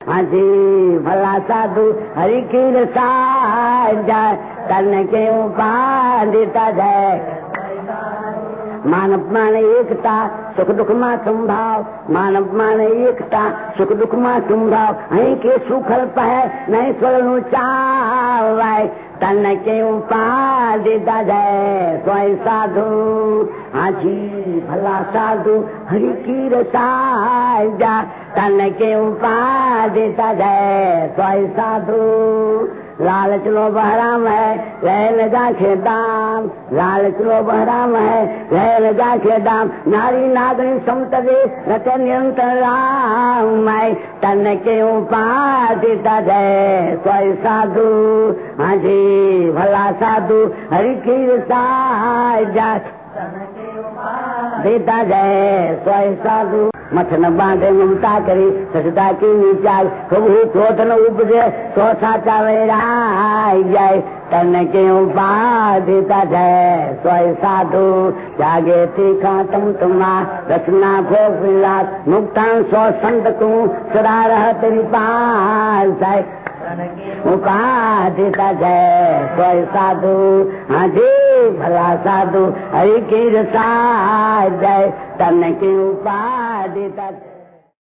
हाँ जी भला साधु हरि की रसाय जाय तन के उपाय देता जाए। मानव मान एकता सुख दुख मा संभाव, मानव मान एकता सुख दुख मा संभाव, अहीं के सुखल पह नहीं स्वर्ण चावाय तन के उपाय देता जाए स्वयं साधु। हाँ जी भला साधु हरि की रसाय जा तन के उपाय देता जाए स्वयं साधु। लालच लो बहराम है रह लगा खेदाम, लालच लो बहराम है रह लगा खेदाम, नारी नागरी समतवे रते निरंतर राम तन के उपाय देता जाए स्वयं साधु। हाँ जी भला साधु हरि की रसाय जा देता जाए स्वयं साधु। मथन बांधे ममता करी सचता की नीचाल, प्रभु क्रोध न उपजे तो साचा वैराग जाए तन के उपाय देता जाए स्वयं साधु। जागे तीखा तुम तुम्हा रचना भोग विलास, मुक्तान सौ संत को सदा रह तेरी पास जाए उपाय देता जाए स्वयं साधु। हाँ जी भला साधु हरि की रसाय जाए तन के उपाय देता